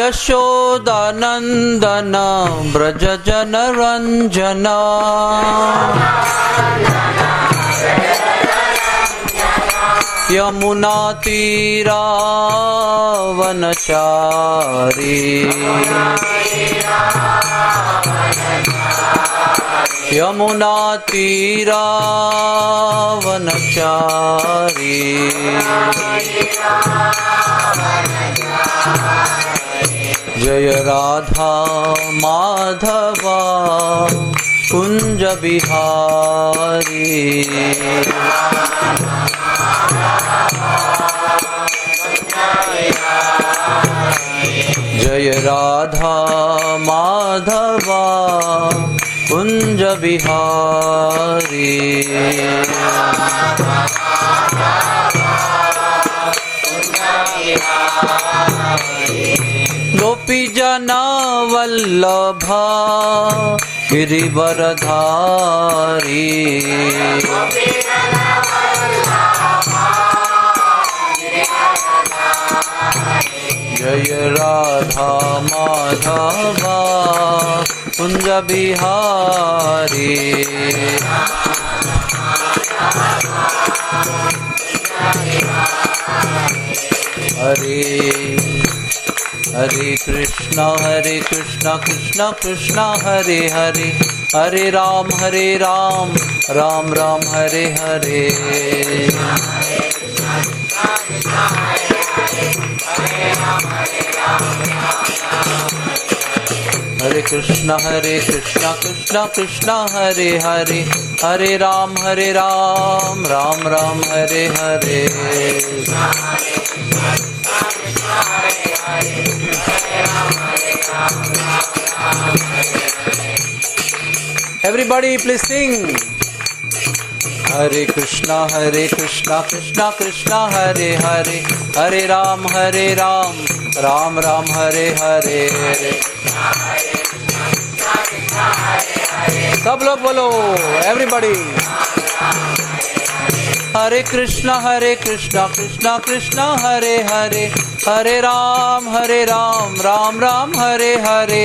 यशोदानंदन ब्रज जन रंजन यमुना तीरा वनचारी यमुना तीरा वनचारी जय राधा माधवा कुंज बिहारी जय राधा माधवा कुंज बिहारी गोपी जना वल्लभा गिरिवरधारी जय Radha Madhava Kunj Bihari Hare Hare Krishna Krishna Krishna Hare Hare Hare Ram Ram Ram Hare Hare Hare Krishna Krishna Krishna Hare Hare Hare Ram Ram Ram Hare Hare Everybody please sing. Hare Krishna Krishna Krishna Hare Hare Hare Ram Ram Ram Hare Hare सब लोग बोलो everybody. Hare Krishna Krishna Krishna Hare Hare Hare Ram Ram Ram Hare Hare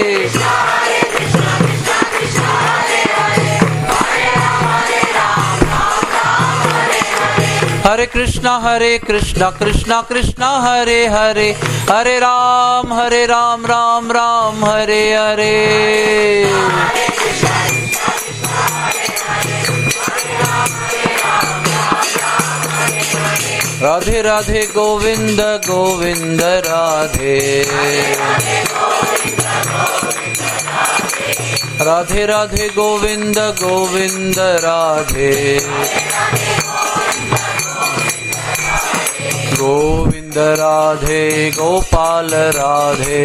Hare Krishna Krishna Krishna Hare Hare Hare Ram Ram Ram Hare Hare Radhe Radhe Govind Govind Radhe Radhe Radhe Govind Govind Radhe Govind Radhe Gopal Radhe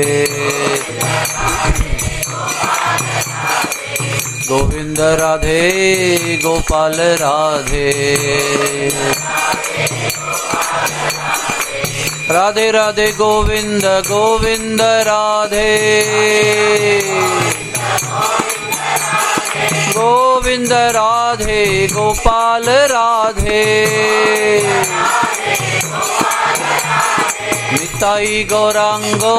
Govind Radhe Gopal Radhe Radhe Radhe Govind Govind Radhe Govind Radhe Gopal Radhe Nitai Gauranga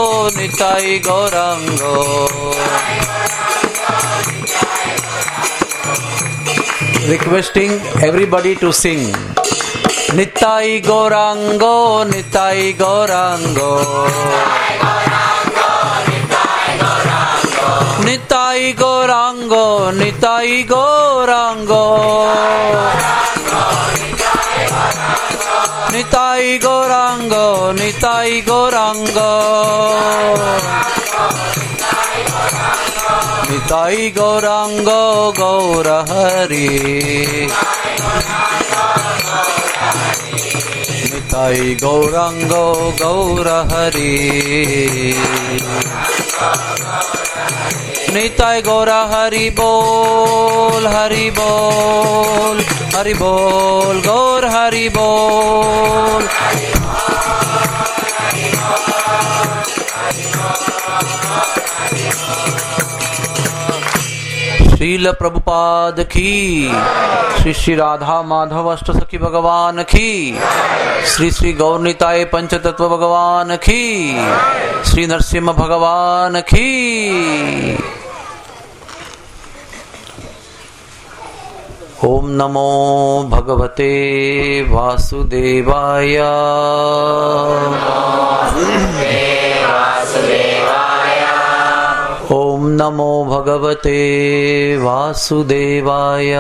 requesting everybody to sing Nitai Gauranga Nitai Gauranga Nitai Gauranga Nitai Gauranga Nitai Gauranga Nitai Gauranga Nitai Gauranga गौर हरि निताई गौरांगो गौर हरि निताई गौर हरि बोल हरि बोल हरि बोल गौर हरि बोल श्रील श्रील प्रभुपाद की, श्री श्री राधा माधव अष्ट सखी भगवान की, श्री श्री गौरनिताय पंचतत्व भगवान की, श्री नरसिंह भगवान की। ओम नमो भगवते वासुदेवाय। ओम नमो भगवते वासुदेवाय।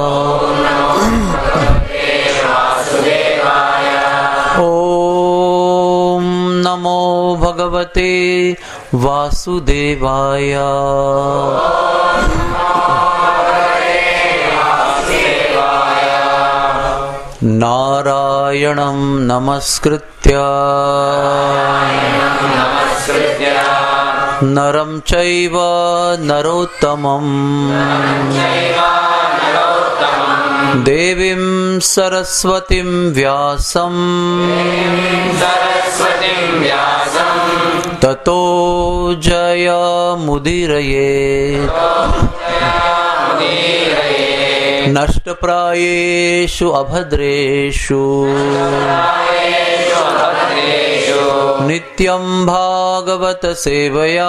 ओम नमो भगवते वासुदेवाय। नारायणं नमस्कृत्य नरं चैव नरोत्तमं देवीं सरस्वतीं व्यासं ततो जयमुदीरयेत्। नष्टप्रायेषु अभद्रेषु नित्यं भागवत सेवया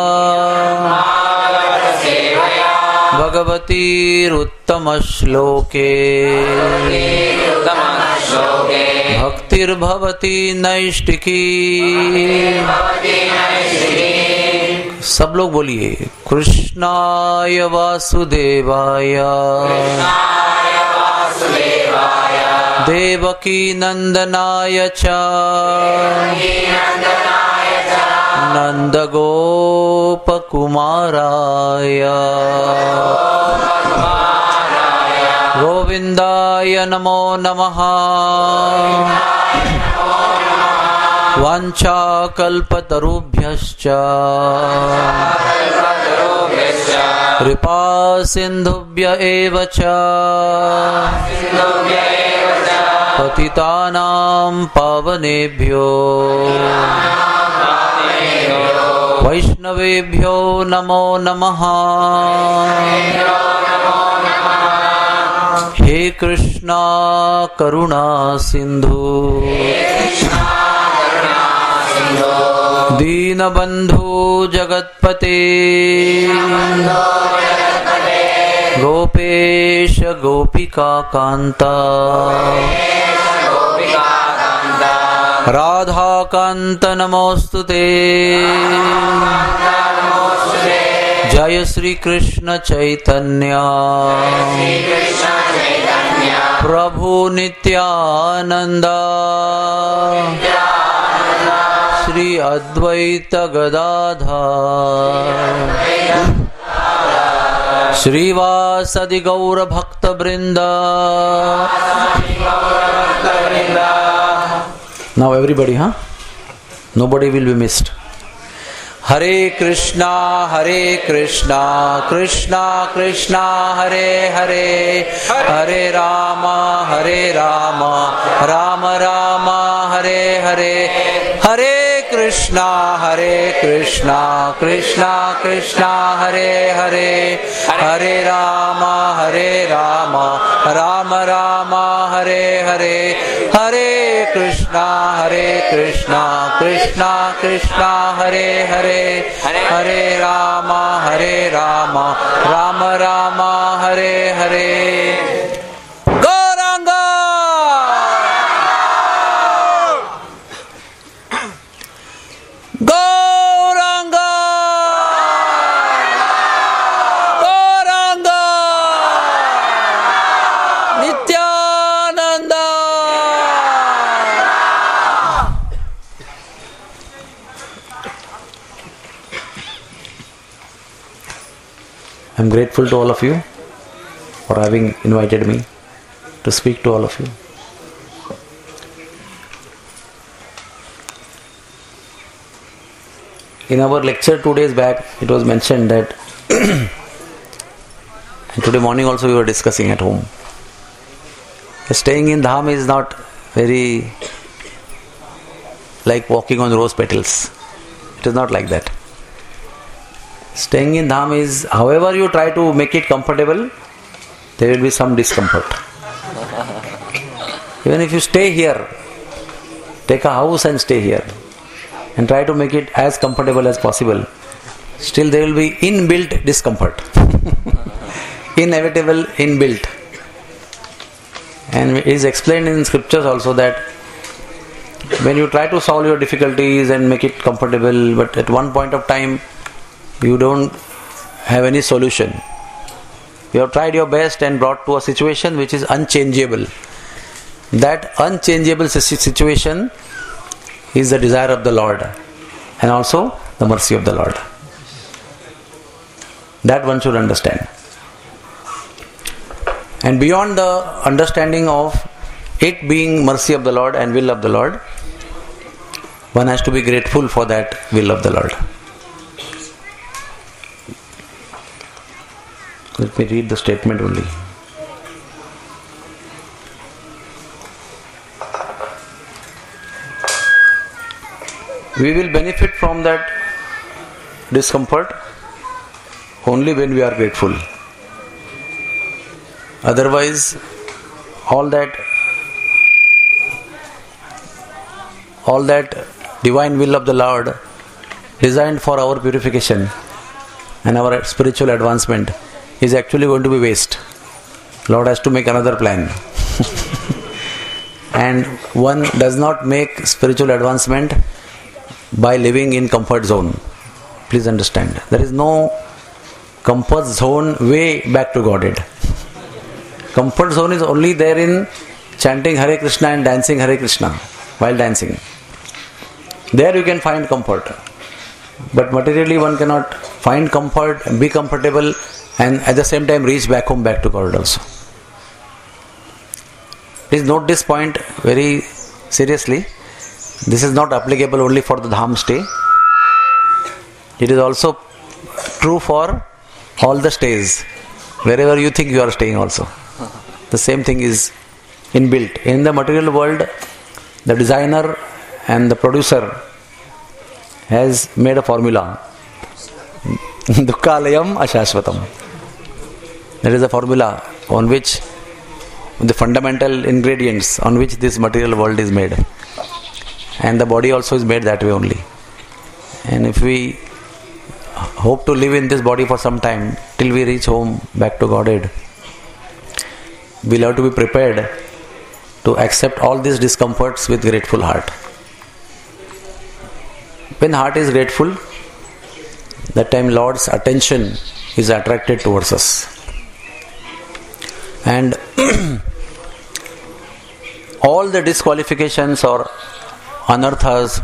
भगवतीरुत्तमश्लोके भक्तिर्भवति नैष्टिकी। सब लोग बोलिए कृष्णाय वासुदेवाय देवकी नंदनाय च नंदगोपकुमाराय गोविंदाय नमो नमः। वाञ्छाकल्पतरुभ्यश्च कृपा सिन्धुभ्य एव च पतितानां पावनेभ्यो वैष्णवेभ्यो नमो नमः। हे कृष्णा करुणा सिंधु दीनबंधु जगत्पते गोपेश गोपिका कांता राधा कांत नमोस्तुते। जय श्री कृष्ण चैतन्य प्रभु नित्यानंद श्री अद्वैत गदाधर श्रीवासदि गौर भक्त वृंद। Now everybody, nobody will be missed. Hare Krishna Krishna Krishna Hare Hare, Hare Ram Ram Ram Hare Hare. Hare Krishna Krishna Krishna Hare Hare, Hare Ram Ram Ram Hare Hare. Hare Krishna Krishna Krishna Hare Hare, Hare Ram Ram Ram Hare Hare. Gauranga Gauranga Gauranga Nityanand. I'm grateful to all of you for having invited me to speak to all of you. In our lecture 2 days back, it was mentioned that and today morning also we were discussing at home. Staying in Dham is not very like walking on rose petals. It is not like that. Staying in Dham is, however you try to make it comfortable, there will be some discomfort. Even if you stay here, take a house and stay here, and try to make it as comfortable as possible, still there will be inbuilt discomfort. Inevitable, inbuilt. And it is explained in scriptures also that when you try to solve your difficulties and make it comfortable, but at one point of time you don't have any solution. You have tried your best and brought to a situation which is unchangeable. That unchangeable situation is the desire of the Lord and also the mercy of the Lord. That one should understand. And beyond the understanding of it being mercy of the Lord and will of the Lord, one has to be grateful for that will of the Lord. Let me read the statement only. We will benefit from that discomfort only when we are grateful. Otherwise, all that divine will of the Lord designed for our purification and our spiritual advancement is actually going to be waste. Lord has to make another plan. And one does not make spiritual advancement by living in comfort zone. Please understand. There is no comfort zone way back to Godhead. Comfort zone is only there in chanting Hare Krishna and dancing Hare Krishna while dancing. There you can find comfort. But materially one cannot find comfort, be comfortable, and at the same time reach back home, back to God also. Please note this point very seriously. This is not applicable only for the Dham stay. It is also true for all the stays. Wherever you think you are staying also. The same thing is inbuilt. In the material world, the designer and the producer has made a formula. Dukkhalayam ashashvatam. There is a formula on which the fundamental ingredients on which this material world is made. And the body also is made that way only. And if we hope to live in this body for some time, till we reach home, back to Godhead, we'll have to be prepared to accept all these discomforts with grateful heart. When heart is grateful, that time Lord's attention is attracted towards us. And all the disqualifications or anarthas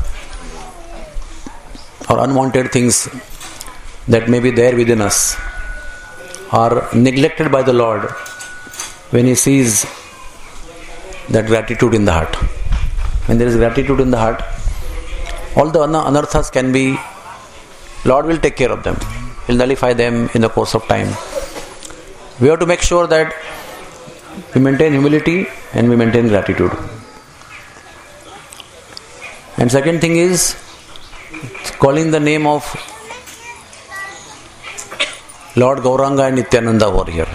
or unwanted things that may be there within us are neglected by the Lord when He sees that gratitude in the heart. When there is gratitude in the heart, all the anarthas can be, Lord will take care of them. He will nullify them in the course of time. We have to make sure that we maintain humility and we maintain gratitude. And second thing is calling the name of Lord Gauranga and Nityananda over here.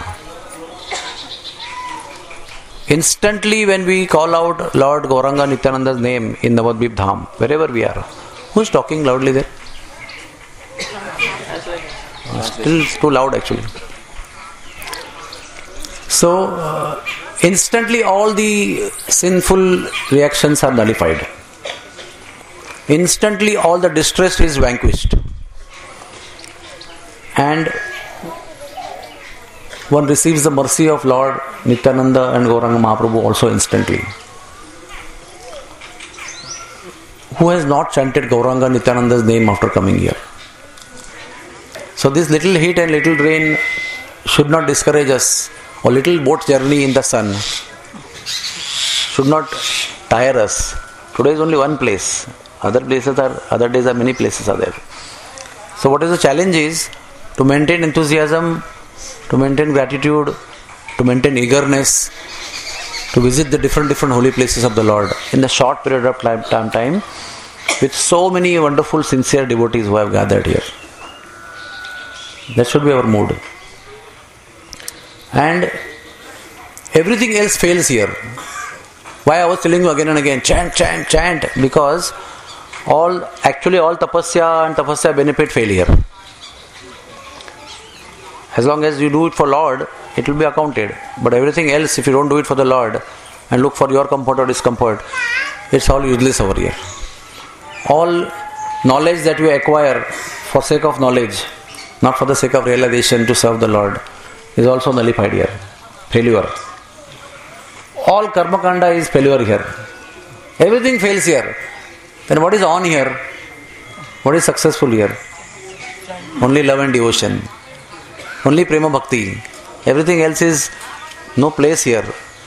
Instantly when we call out Lord Gauranga Nityananda's name in Navadvip Dham, wherever we are, who is talking loudly there? Still too loud actually. So instantly all the sinful reactions are nullified. Instantly all the distress is vanquished. And one receives the mercy of Lord Nityananda and Gauranga Mahaprabhu also instantly. Who has not chanted Gauranga Nityananda's name after coming here? So this little heat and little rain should not discourage us, or little boat journey in the sun should not tire us. Today is only one place. Other days are many places are there. So what is the challenge is to maintain enthusiasm, to maintain gratitude, to maintain eagerness, to visit the different holy places of the Lord in the short period of time with so many wonderful sincere devotees who have gathered here. That should be our mood. And everything else fails here. Why I was telling you again and again, chant, chant, chant, because all tapasya and tapasya benefit failure. As long as you do it for Lord, it will be accounted. But everything else, if you don't do it for the Lord and look for your comfort or discomfort, it's all useless over here. All knowledge that you acquire for sake of knowledge, not for the sake of realization to serve the Lord, is also nullified here. Failure. All karma kanda is failure here. Everything fails here. Then what is on here? What is successful here? Only love and devotion. Only prema bhakti. Everything else is no place here.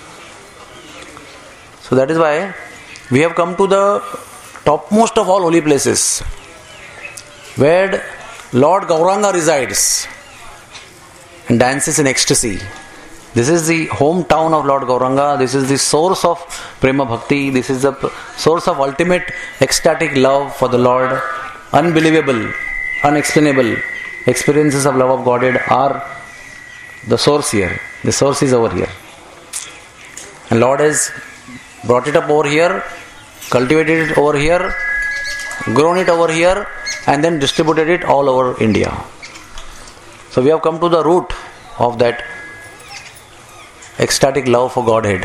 So that is why we have come to the topmost of all holy places, where Lord Gauranga resides and dances in ecstasy. This is the hometown of Lord Gauranga. This is the source of prema bhakti. This is the source of ultimate ecstatic love for the Lord. Unbelievable, unexplainable experiences of love of Godhead are the source here. The source is over here. And Lord has brought it up over here, cultivated it over here, grown it over here, and then distributed it all over India. So we have come to the root of that ecstatic love for Godhead.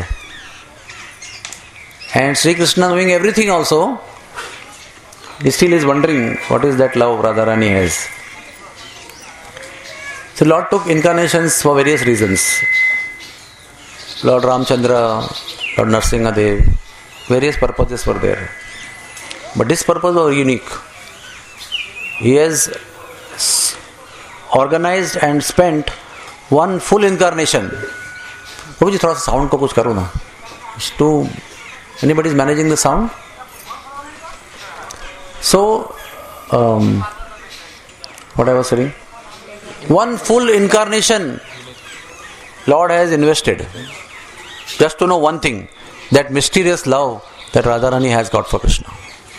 And Sri Krishna, knowing everything also, he still is wondering what is that love Radharani has. So Lord took incarnations for various reasons. Lord Ramchandra, Lord Narsingadev, various purposes were there. But this purpose was unique. He has organized and spent one full incarnation. मुझे थोड़ा सा sound को कुछ करो ना. Anybody is managing the sound? So, what I was saying? One full incarnation Lord has invested just to know one thing, that mysterious love that Radharani has got for Krishna.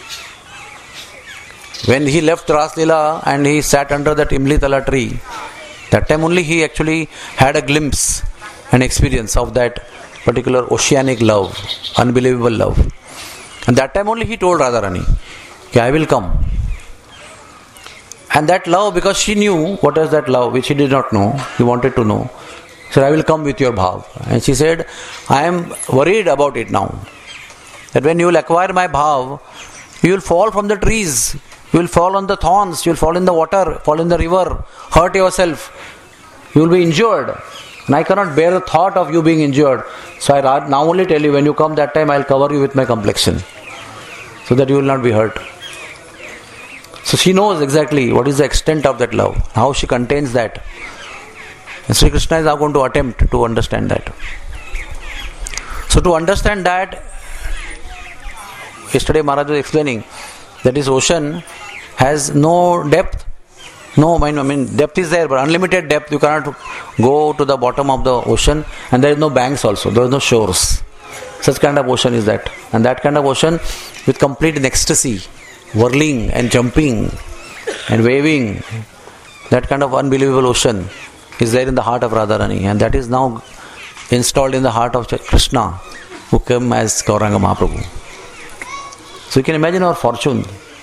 When he left Ras Leela and he sat under that Imli Tala tree, that time only he actually had a glimpse, an experience of that particular oceanic love, unbelievable love. And that time only he told Radharani, I will come. And that love, because she knew what is that love which he did not know, he wanted to know. He said, I will come with your bhav. And she said, I am worried about it now. That when you will acquire my bhav, you will fall from the trees, you will fall on the thorns, you will fall in the water, fall in the river, hurt yourself, you will be injured. And I cannot bear the thought of you being injured. So I now only tell you, when you come that time, I will cover you with my complexion, so that you will not be hurt. So she knows exactly what is the extent of that love, how she contains that. And Sri Krishna is now going to attempt to understand that. So to understand that, yesterday Maharaj was explaining that this ocean has no depth. Depth is there, but unlimited depth. You cannot go to the bottom of the ocean, and there is no banks also, there is no shores. Such kind of ocean is that. And that kind of ocean with complete ecstasy, whirling and jumping and waving, that kind of unbelievable ocean is there in the heart of Radharani, and that is now installed in the heart of Krishna, who came as Gauranga Mahaprabhu. So you can imagine our fortune.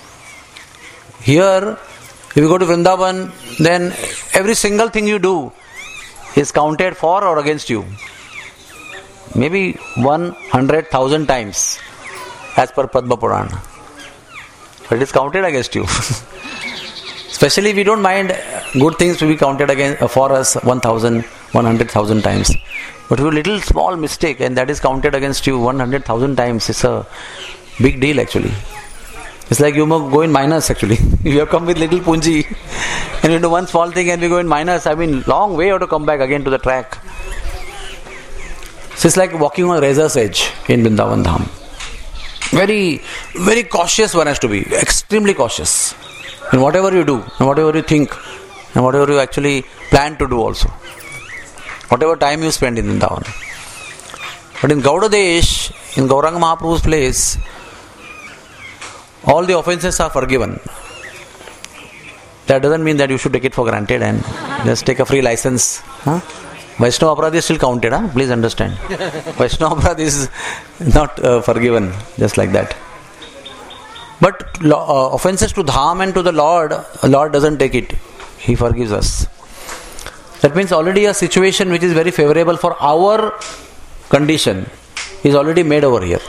Here, if you go to Vrindavan, then every single thing you do is counted for or against you. Maybe 100,000 times as per Padma Purana. But it is counted against you. Especially if we don't mind good things to be counted for us 1,000, 100,000 times. But if a little small mistake and that is counted against you 100,000 times, it's a big deal actually. It's like you go in minus actually. If you have come with little punji and you do one small thing and we go in minus, long way you have to come back again to the track. So it's like walking on a razor's edge in Vrindavan Dham. Very, very cautious one has to be. Extremely cautious. In whatever you do, and whatever you think, and whatever you actually plan to do also. Whatever time you spend in Vrindavan. But in Gaudadesh, in Gauranga Mahaprabhu's place, all the offenses are forgiven. That doesn't mean that you should take it for granted and just take a free license. Huh? Vaishnava Aparadhi is still counted, huh? Please understand. Vaishnava Aparadhi is not forgiven just like that. But offenses to Dham and to the Lord doesn't take it. He forgives us. That means already a situation which is very favorable for our condition is already made over here.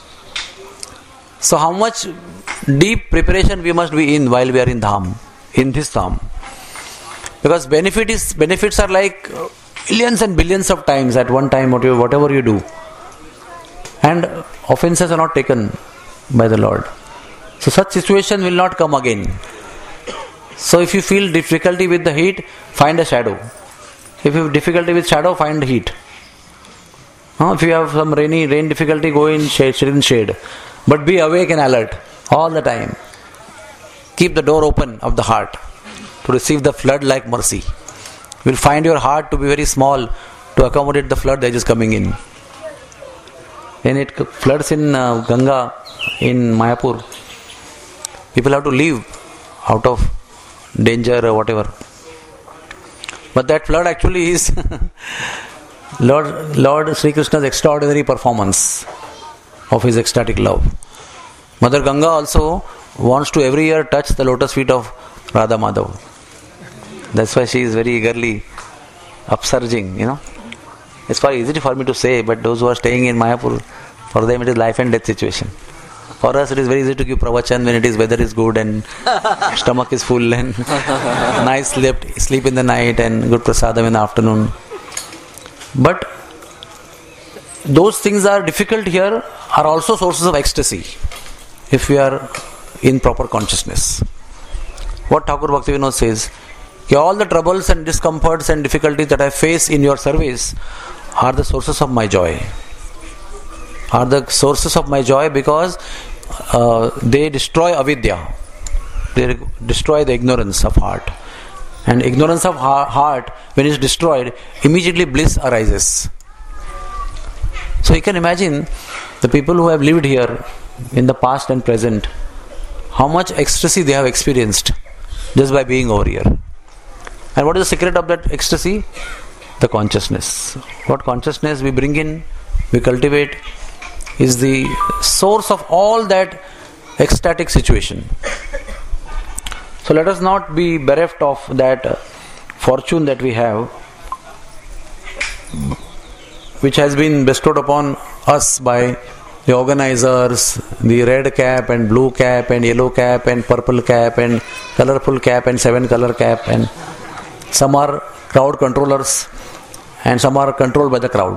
So how much deep preparation we must be in while we are in Dham, in this Dham. Because benefits are like billions and billions of times at one time, whatever you do. And offenses are not taken by the Lord. So such situation will not come again. So if you feel difficulty with the heat, find a shadow. If you have difficulty with shadow, find heat. If you have some rain difficulty, go in shade. But be awake and alert all the time. Keep the door open of the heart to receive the flood-like mercy. You will find your heart to be very small to accommodate the flood that is coming in. When it floods in Ganga, in Mayapur, people have to leave out of danger or whatever. But that flood actually is Lord Sri Krishna's extraordinary performance of his ecstatic love. Mother Ganga also wants to every year touch the lotus feet of Radha Madhav. That's why she is very eagerly upsurging, It's quite easy for me to say, but those who are staying in Mayapur, for them it is life and death situation. For us it is very easy to give pravachan when weather is good and stomach is full and nice sleep in the night and good prasadam in the afternoon. But those things are difficult here are also sources of ecstasy if we are in proper consciousness. What Thakur Bhaktivinoda says, all the troubles and discomforts and difficulties that I face in your service are the sources of my joy. Are the sources of my joy because they destroy avidya. They destroy the ignorance of heart. And ignorance of heart, when it is destroyed, immediately bliss arises. So you can imagine the people who have lived here in the past and present, how much ecstasy they have experienced just by being over here. And what is the secret of that ecstasy? The consciousness. What consciousness we bring in, we cultivate, is the source of all that ecstatic situation. So let us not be bereft of that fortune that we have, which has been bestowed upon us by the organizers, the red cap and blue cap and yellow cap and purple cap and colorful cap and 7 color cap, and some are crowd controllers and some are controlled by the crowd.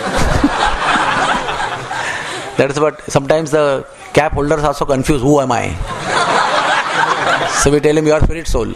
That is what sometimes the cap holders are also confused. Who am I? So we tell him, you are spirit soul.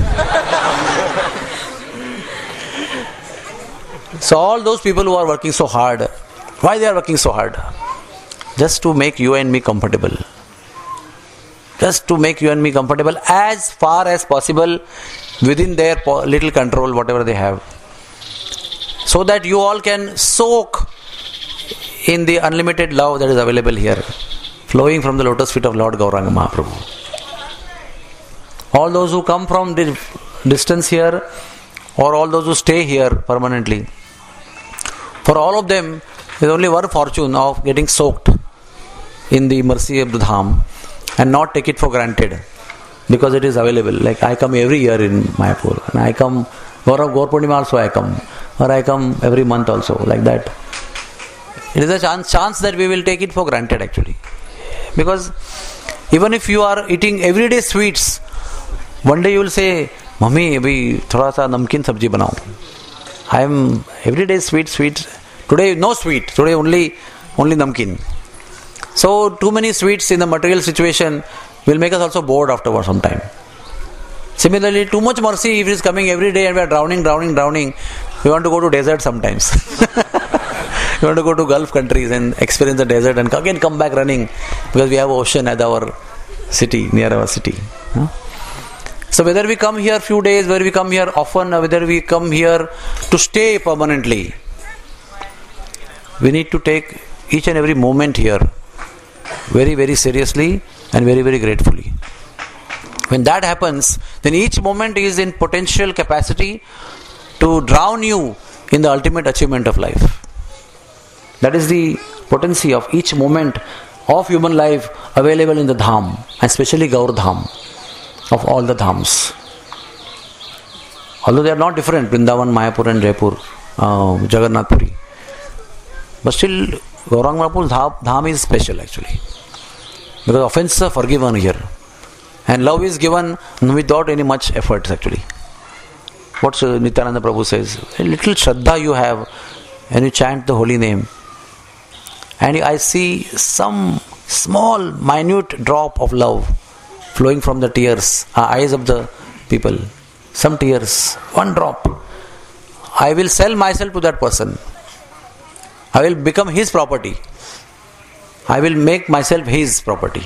So all those people who are working so hard, why they are working so hard? Just to make you and me comfortable. Just to make you and me comfortable as far as possible within their little control, whatever they have. So that you all can soak in the unlimited love that is available here, flowing from the lotus feet of Lord Gauranga Mahaprabhu. All those who come from the distance here, or all those who stay here permanently, for all of them, there is only one fortune of getting soaked in the mercy of the Dham and not take it for granted because it is available. Like I come every year in Mayapur, and I come, Gaur Purnima also I come, or I come every month also, like that. It is a chance that we will take it for granted actually. Because even if you are eating everyday sweets, one day you will say, Mummy, abhi thoda sa namkeen sabji banao. I am everyday sweet. Today no sweet. Today only namkeen. So too many sweets in the material situation will make us also bored after some time. Similarly, too much mercy if it is coming every day and we are drowning. We want to go to desert sometimes. We want to go to Gulf countries and experience the desert and again come back running because we have ocean at our city, near our city. So whether we come here few days, whether we come here often, or whether we come here to stay permanently, we need to take each and every moment here very, very seriously and very, very gratefully. When that happens, then each moment is in potential capacity to drown you in the ultimate achievement of life. That is the potency of each moment of human life available in the Dham, and especially Gaur Dham, of all the Dhams. Although they are not different, Vrindavan, Mayapur and Jaipur, Jagannath Puri. But still, Gaurang Mahapur's Dham is special actually. Because offenses are forgiven here. And love is given without any much effort actually. What Nityananda Prabhu says, a little Shraddha you have and you chant the holy name. And I see some small, minute drop of love flowing from the tears, eyes of the people. Some tears, one drop. I will sell myself to that person. I will become his property. I will make myself his property.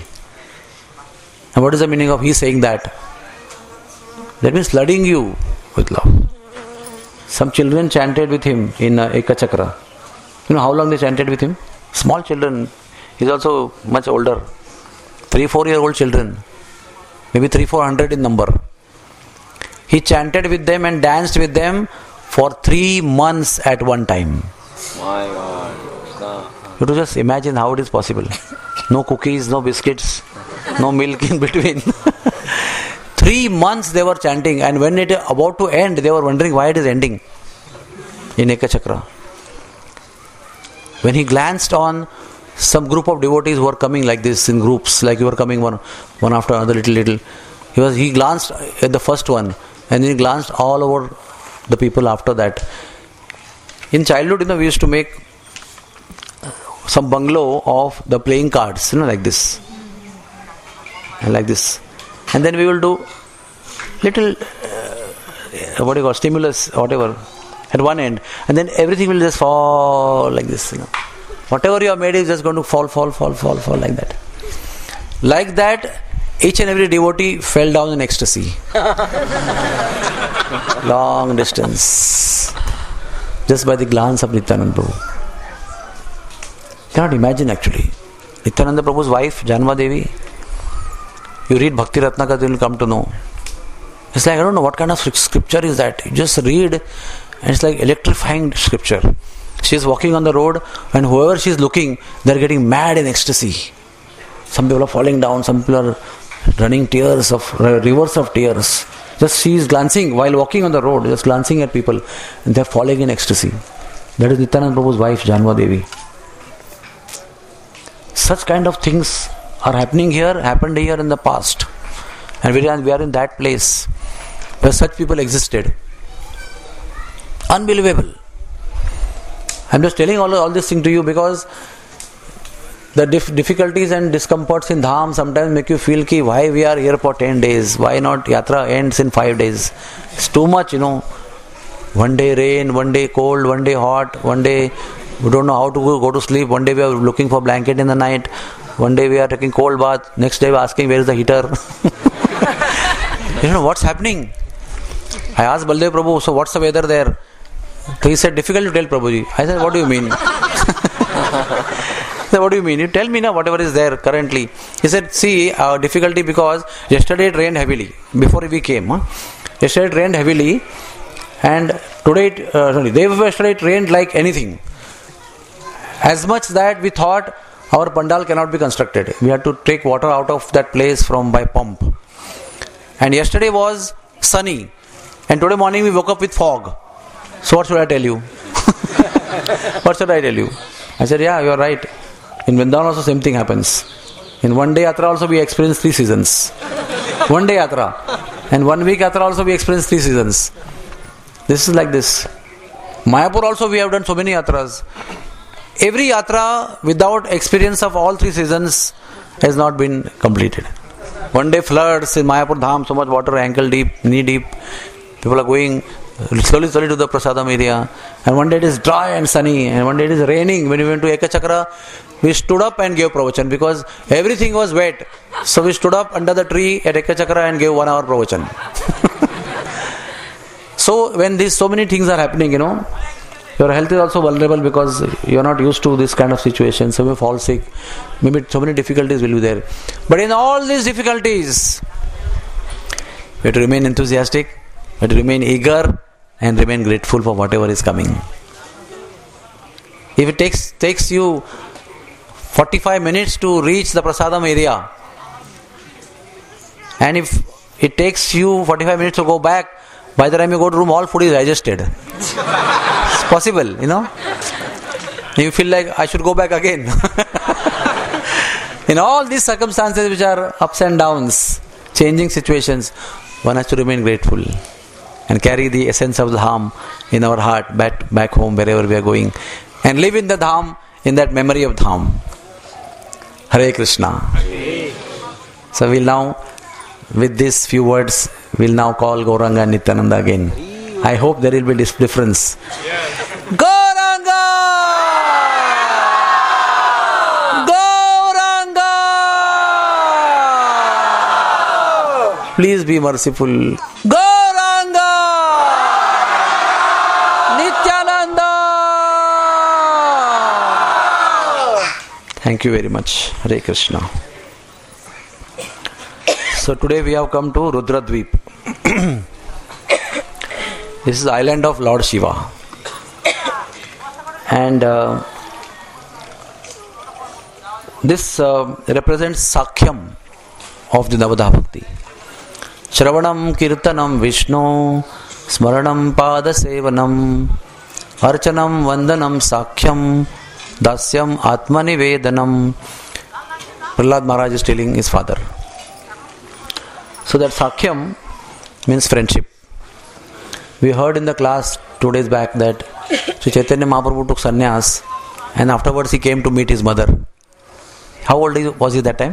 And what is the meaning of he saying that? That means flooding you with love. Some children chanted with him in Ekachakra. You know how long they chanted with him? Small children. He's also much older. 3-4-year-old children. Maybe 300-400 in number. He chanted with them and danced with them for 3 months at one time. My God. You to just imagine how it is possible. No cookies, no biscuits, no milk in between. 3 months they were chanting, and when it about to end, they were wondering why it is ending in Ekachakra. When he glanced on some group of devotees who were coming like this in groups, like you were coming one after another, little. He glanced at the first one, and then he glanced all over the people after that. In childhood, we used to make some bungalow of the playing cards, like this. And like this. And then we will do little, stimulus, whatever, at one end. And then everything will just fall like this. Whatever you have made is just going to fall like that. Like that, each and every devotee fell down in ecstasy. Long distance. Just by the glance of Nityananda Prabhu. Cannot imagine actually. Nityananda Prabhu's wife, Janma Devi, you read Bhakti Ratnaka, then you will come to know. It's like, I don't know what kind of scripture is that. You just read, and it's like electrifying scripture. She is walking on the road, and whoever she is looking, they are getting mad in ecstasy. Some people are falling down, some people are running rivers of tears. Just she is glancing while walking on the road, just glancing at people, and they are falling in ecstasy. That is Nityananda Prabhu's wife, Janma Devi. Such kind of things are happened here in the past. And we are in that place where such people existed. Unbelievable. I am just telling all this thing to you because the difficulties and discomforts in Dham sometimes make you feel why we are here for 10 days. Why not Yatra ends in 5 days? It's too much, One day rain, one day cold, one day hot, one day we don't know how to go to sleep. One day we are looking for blanket in the night. One day we are taking cold bath. Next day we are asking where is the heater. What's happening? I asked Baldev Prabhu, so what's the weather there? So he said, difficult to tell, Prabhuji. I said, what do you mean? I said, what do you mean? You tell me now whatever is there currently. He said, see, our difficulty because yesterday it rained heavily. Before we came. Yesterday it rained heavily. And today, day before yesterday it rained like anything. As much that we thought our pandal cannot be constructed. We had to take water out of that place by pump. And yesterday was sunny. And today morning we woke up with fog. So what should I tell you? What should I tell you? I said, yeah, you are right. In Vrindavan also same thing happens. In one day yatra also we experience 3 seasons. One day yatra. And 1 week yatra also we experience 3 seasons. This is like this. Mayapur also we have done so many yatras. Every yatra without experience of all 3 seasons has not been completed. One day floods in Mayapur Dham, so much water, ankle deep, knee deep. People are going slowly to the Prasadam area. And one day it is dry and sunny. And one day it is raining. When we went to Ekachakra, we stood up and gave pravachan because everything was wet. So we stood up under the tree at Ekachakra and gave 1 hour pravachan. So when so many things are happening, your health is also vulnerable because you are not used to this kind of situation. So you fall sick. Maybe so many difficulties will be there. But in all these difficulties, We have to remain enthusiastic, we have to remain eager, and remain grateful for whatever is coming. If it takes you 45 minutes to reach the prasadam area, and if it takes you 45 minutes to go back, by the time you go to room, all food is digested. It's possible, you know. You feel like I should go back again. In all these circumstances which are ups and downs, changing situations, one has to remain grateful and carry the essence of the Dham in our heart back home wherever we are going, and live in the Dham, in that memory of Dham. Hare Krishna. So we'll now, with these few words, we'll now call Gauranga and Nityananda again. I hope there will be this difference. Gauranga! Gauranga! Please be merciful. Gauranga! Nityananda! Thank you very much. Hare Krishna. So today we have come to Rudradweep. This is the island of Lord Shiva. And this represents Sakhyam of the Navadha Bhakti. Shravanam Kirtanam Vishnu Smaranam Pada Sevanam Archanam Vandanam Sakhyam Dasyam Atmani Vedanam. Prahlad Maharaj is telling his father. So that Sakhyam means friendship. We heard in the class 2 days back that Sri Chaitanya Mahaprabhu took sannyas and afterwards he came to meet his mother. How old was he that time?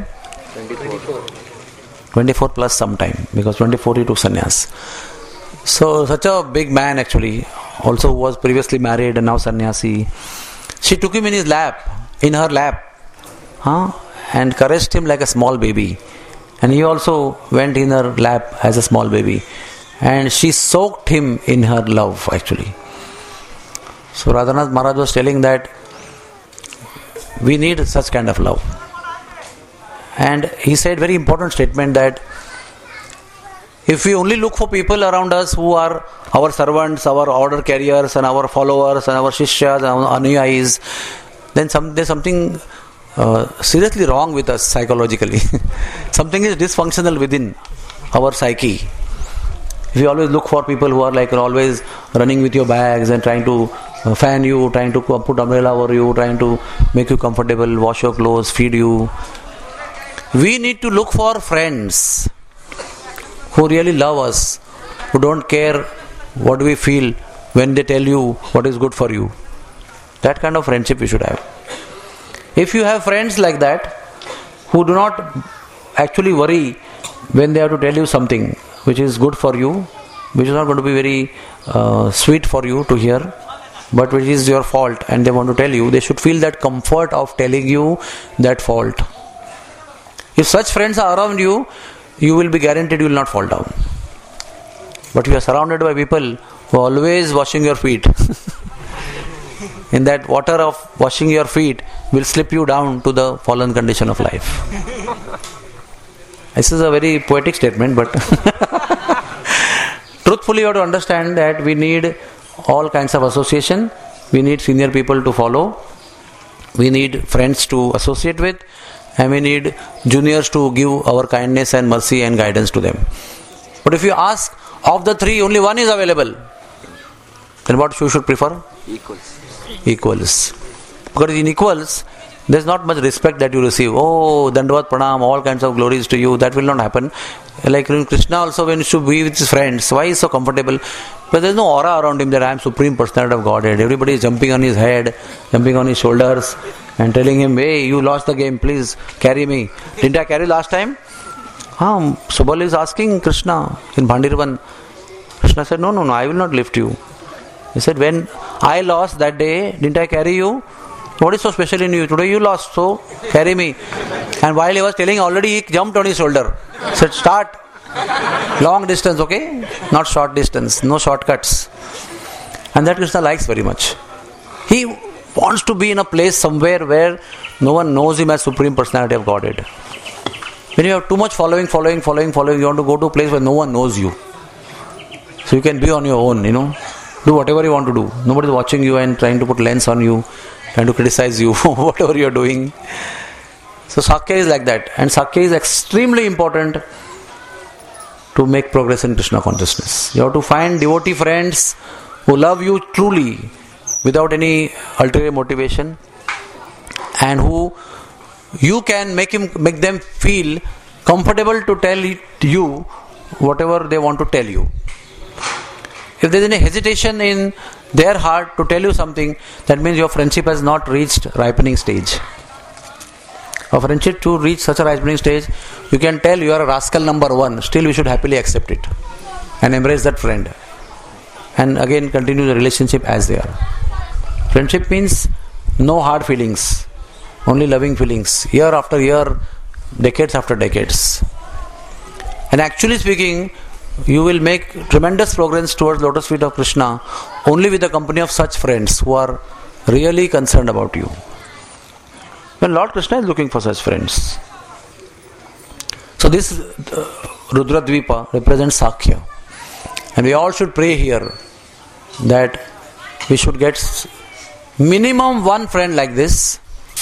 24 plus some time, because 24 he took sannyas. So such a big man actually, also who was previously married and now sannyasi. She took him in her lap, and caressed him like a small baby. And he also went in her lap as a small baby. And she soaked him in her love actually. So Radhanath Maharaj was telling that we need such kind of love. And he said very important statement that if we only look for people around us who are our servants, our order carriers and our followers and our shishyas and our anuyayis, then there's something seriously wrong with us psychologically. Something is dysfunctional within our psyche. If you always look for people who are like always running with your bags and trying to fan you, trying to put umbrella over you, trying to make you comfortable, wash your clothes, feed you. We need to look for friends who really love us, who don't care what we feel when they tell you what is good for you. That kind of friendship we should have. If you have friends like that, who do not actually worry when they have to tell you something which is good for you, which is not going to be very sweet for you to hear, but which is your fault and they want to tell you, they should feel that comfort of telling you that fault. If such friends are around you, you will be guaranteed you will not fall down. But you are surrounded by people who are always washing your feet. In that water of washing your feet will slip you down to the fallen condition of life. This is a very poetic statement, but truthfully you have to understand that we need all kinds of association. We need senior people to follow. We need friends to associate with. And we need juniors to give our kindness and mercy and guidance to them. But if you ask, of the three, only one is available, then what you should prefer? Equals. Because in equals, there is not much respect that you receive. Oh, Dandavat Pranam, all kinds of glories to you. That will not happen. Like Krishna also, when he should be with his friends, why he is so comfortable? Because there is no aura around him that I am Supreme Personality of Godhead. Everybody is jumping on his head, jumping on his shoulders and telling him, hey, you lost the game, please carry me. Didn't I carry last time? Subal is asking Krishna in Bhandirvan. Krishna said, no, I will not lift you. He said, when I lost that day, didn't I carry you? What is so special in you? Today you lost, so carry me. And while he was telling, already he jumped on his shoulder. Said, start. Long distance, okay? Not short distance, no shortcuts. And that Krishna likes very much. He wants to be in a place somewhere where no one knows him as Supreme Personality of Godhead. When you have too much following, you want to go to a place where no one knows you. So you can be on your own, do whatever you want to do. Nobody is watching you and trying to put lens on you, trying to criticize you for whatever you are doing. So Sakya is like that. And Sakya is extremely important to make progress in Krishna consciousness. You have to find devotee friends who love you truly without any ulterior motivation, and who you can make them feel comfortable to tell you whatever they want to tell you. If there is any hesitation in their heart to tell you something, that means your friendship has not reached ripening stage. A friendship to reach such a ripening stage, you can tell you are a rascal number 1, still you should happily accept it and embrace that friend, and again continue the relationship as they are. Friendship means no hard feelings, only loving feelings, year after year, decades after decades. And actually speaking, you will make tremendous progress towards lotus feet of Krishna only with the company of such friends who are really concerned about you. When Lord Krishna is looking for such friends. So this Rudradvipa represents Sakya. And we all should pray here that we should get minimum one friend like this,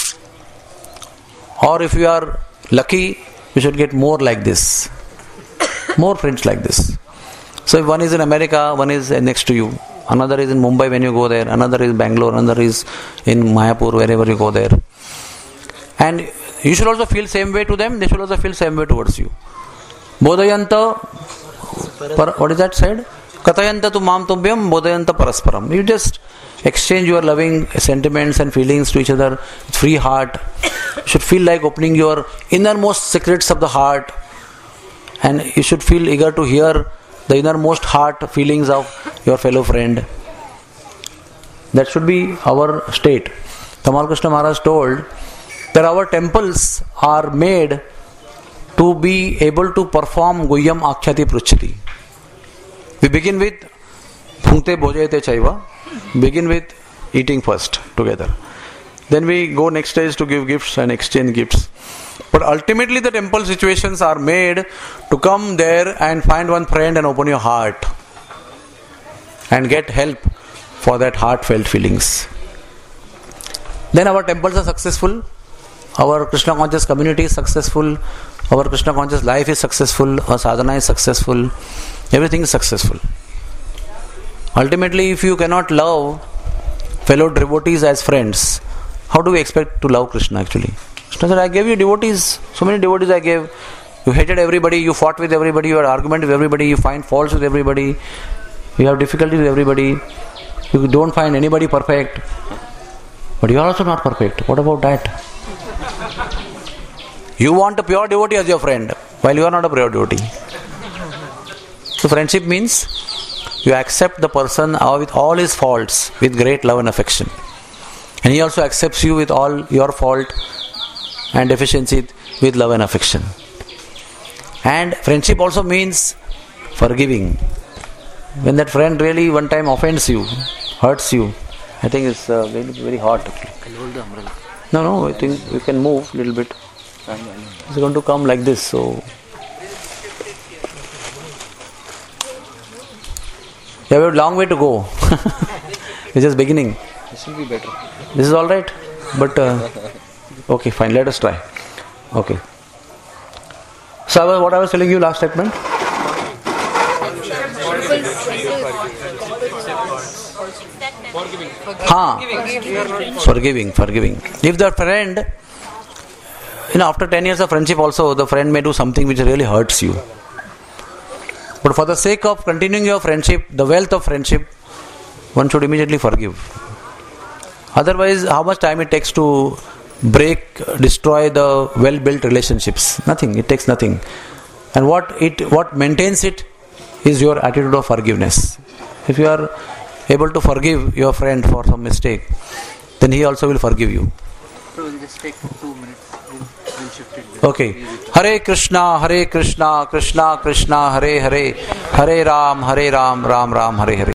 or if you are lucky, you should get more like this. More friends like this. So if one is in America, one is next to you, another is in Mumbai when you go there, another is Bangalore, another is in Mayapur, wherever you go there. And you should also feel same way to them, they should also feel same way towards you. Bodhayanta, what is that said? Kathayanta tu mam tubhyam bodhayanta parasparam. You just exchange your loving sentiments and feelings to each other with free heart. You should feel like opening your innermost secrets of the heart, and you should feel eager to hear the innermost heart feelings of your fellow friend. That should be our state. Tamal Krishna Maharaj told that our temples are made to be able to perform Guhyam Akhyati Pruchati. We begin with Bhungte Bhojayate Chaiva. Begin with eating first together. Then we go next stage to give gifts and exchange gifts. But ultimately the temple situations are made to come there and find one friend and open your heart and get help for that heartfelt feelings. Then our temples are successful, our Krishna conscious community is successful, our Krishna conscious life is successful, our sadhana is successful, everything is successful. Ultimately, if you cannot love fellow devotees as friends, how do we expect to love Krishna actually? Krishna said, I gave you devotees, so many devotees I gave. You hated everybody, you fought with everybody, you had argument with everybody, you find faults with everybody, you have difficulties with everybody, you don't find anybody perfect. But you are also not perfect. What about that? You want a pure devotee as your friend, while you are not a pure devotee. So friendship means you accept the person with all his faults with great love and affection. And he also accepts you with all your fault and deficiency with love and affection. And friendship also means forgiving. When that friend really one time offends you, hurts you, I think it's very, very hot. I'll hold the umbrella. No, I think we can move a little bit. It's going to come like this, so you have a long way to go. It's just beginning. This will be better. This is all right, but okay, fine. Let us try. Okay. So what I was telling you last segment. Forgiving. If the friend, after 10 years of friendship also, the friend may do something which really hurts you. But for the sake of continuing your friendship, the wealth of friendship, one should immediately forgive. Otherwise, how much time it takes to destroy the well-built relationships? Nothing. It takes nothing. And what maintains it is your attitude of forgiveness. If you are able to forgive your friend for some mistake, then he also will forgive you. So we'll just take 2 minutes. We'll shift it. Okay. Hare Krishna, Krishna Krishna, Hare Hare, Hare Ram, Ram Ram, Hare Hare.